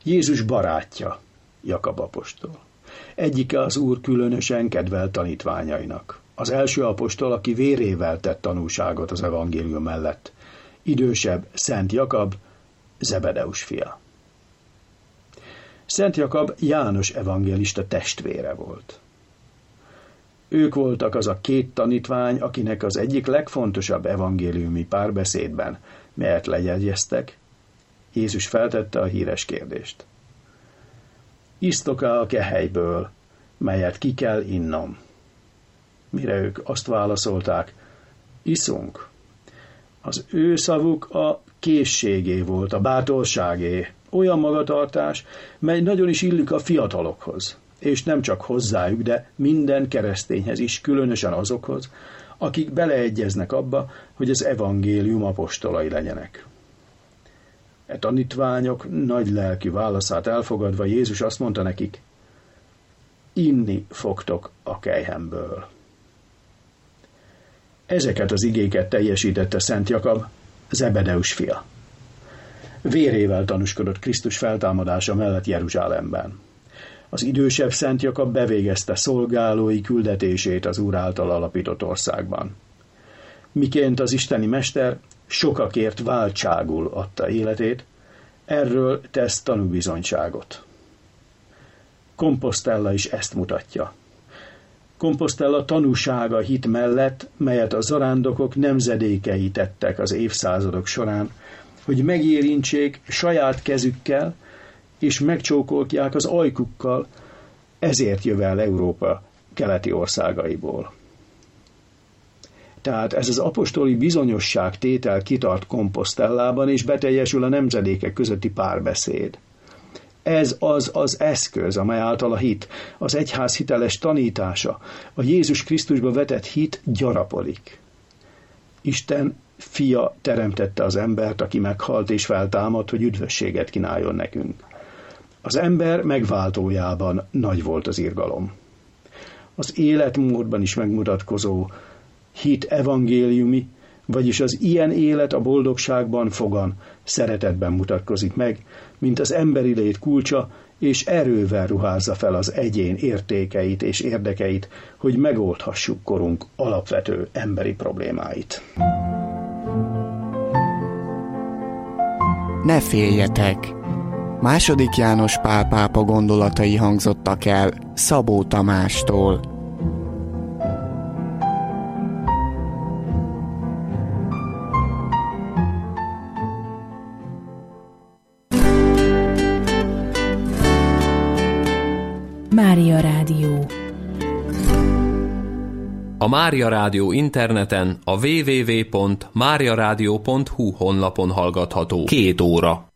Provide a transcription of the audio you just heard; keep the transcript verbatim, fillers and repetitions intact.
Jézus barátja, Jakab apostol. Egyike az Úr különösen kedvelt tanítványainak. Az első apostol, aki vérével tett tanúságot az evangélium mellett. Idősebb Szent Jakab, Zebedeus fia. Szent Jakab János evangélista testvére volt. Ők voltak az a két tanítvány, akinek az egyik legfontosabb evangéliumi párbeszédben, melyet lejegyeztek, Jézus feltette a híres kérdést. Isztok-e a kehelyből, melyet ki kell innom? Mire ők azt válaszolták, iszunk. Az ő szavuk a készségé volt, a bátorságé, olyan magatartás, mely nagyon is illik a fiatalokhoz, és nem csak hozzájuk, de minden keresztényhez is, különösen azokhoz, akik beleegyeznek abba, hogy az evangélium apostolai legyenek. E tanítványok nagy lelkű válaszát elfogadva Jézus azt mondta nekik, inni fogtok a kelyhemből. Ezeket az igéket teljesítette Szent Jakab, Zebedeus fia. Vérével tanúskodott Krisztus feltámadása mellett Jeruzsálemben. Az idősebb Szent Jakab bevégezte szolgálói küldetését az Úr által alapított országban. Miként az isteni mester sokakért váltságul adta életét, erről tesz tanúbizonyságot. Compostella is ezt mutatja. Compostella tanúsága hit mellett, melyet a zarándokok nemzedékei tettek az évszázadok során, hogy megérintsék saját kezükkel, és megcsókolják az ajkukkal, ezért jövel Európa keleti országaiból. Tehát ez az apostoli bizonyosság tétel kitart Compostellában, és beteljesül a nemzedékek közötti párbeszéd. Ez az az eszköz, amely által a hit, az egyház hiteles tanítása, a Jézus Krisztusba vetett hit gyarapodik. Isten fia teremtette az embert, aki meghalt és feltámadt, hogy üdvösséget kínáljon nekünk. Az ember megváltójában nagy volt az irgalom. Az életmódban is megmutatkozó hit evangéliumi, vagyis az ilyen élet a boldogságban fogan, szeretetben mutatkozik meg, mint az emberi lét kulcsa, és erővel ruházza fel az egyén értékeit és érdekeit, hogy megoldhassuk korunk alapvető emberi problémáit. Ne féljetek! Második János Pál pápa gondolatai hangzottak el Szabó Tamástól. Mária Rádió. A Mária Rádió interneten a double-u double-u double-u pont mária rádió pont hu honlapon hallgatható két óra.